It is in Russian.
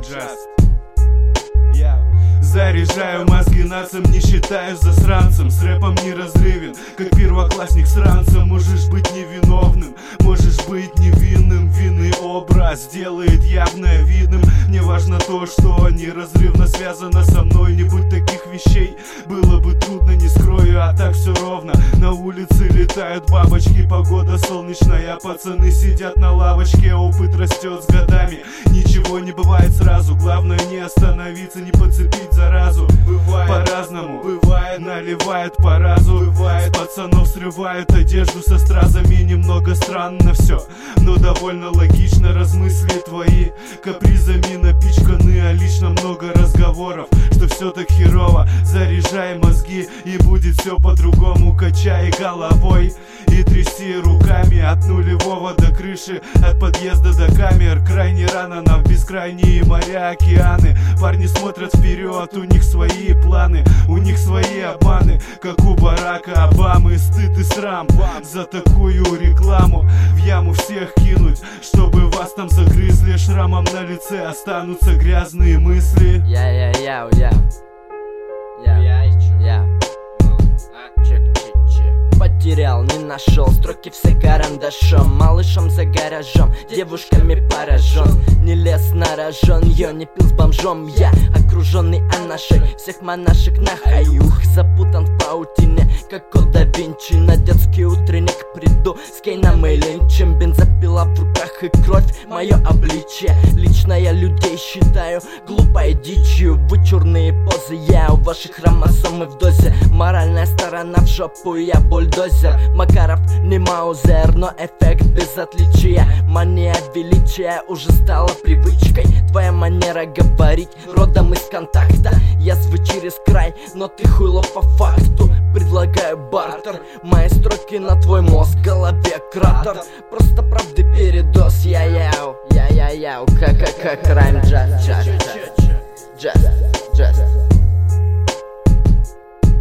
Just. Заряжаю мозги нацам, не считаюсь засранцем. С рэпом не разрывен, как первоклассник с ранцем. Можешь быть невиновным, можешь быть невинным. Винный образ делает явное видным. Мне важно то, что неразрывно связано со мной. Не будь таких вещей, было бы трудно, не скрою. А так все ровно, на улице летают бабочки. Погода солнечная, пацаны сидят на лавочке. Опыт растет с годами, ничего не бывает сразу. Главное не остановиться, не подцепить заразу. Бывает по-разному, бывает, наливают по разу. Бывает, с пацанов срывают одежду со стразами. Немного странно все, но довольно логично. Размысли твои капризами напичканы, а лично много разговоров, что все так херово. Заряжай мозги, и будет все по-другому. Качай головой и тряси руками. От нулевого до крыши, от подъезда до камер. Крайне рано нам в бескрайние моря, океаны. Парни смотрят вперед, у них свои планы, у них свои обманы, как у Барака Обамы. Стыд и срам за такую рекламу. В яму всех кинуть, чтобы вас там загрызли. Шрамом на лице останутся грязные мысли. Потерял, не нашел, строки все карандашом. Малышом за гаражом, девушками поражен. Не лез на рожон, я не пил с бомжом. Я окруженный анашей, всех монашек на хаюх. Запутан в паутине, как код да Винчи. На детский утренник приду с Кейном и Линчем. Бензопила в руках и кровь, мое обличье. Лично я людей считаю глупой дичью. Вычурные позы, я у ваших хромосомы в дозе. Моральная сторона в жопу, я бульдозер. Макаров не Маузер, но эффект без отличия. Мания величия уже стала привычкой. Твоя манера говорить родом из контакта. Язвы через край, но ты хуйло по факту. Предлагаю бартер, мои строки на твой мозг, в голове кратер. Просто правды передоз, я-яу, как райм. Just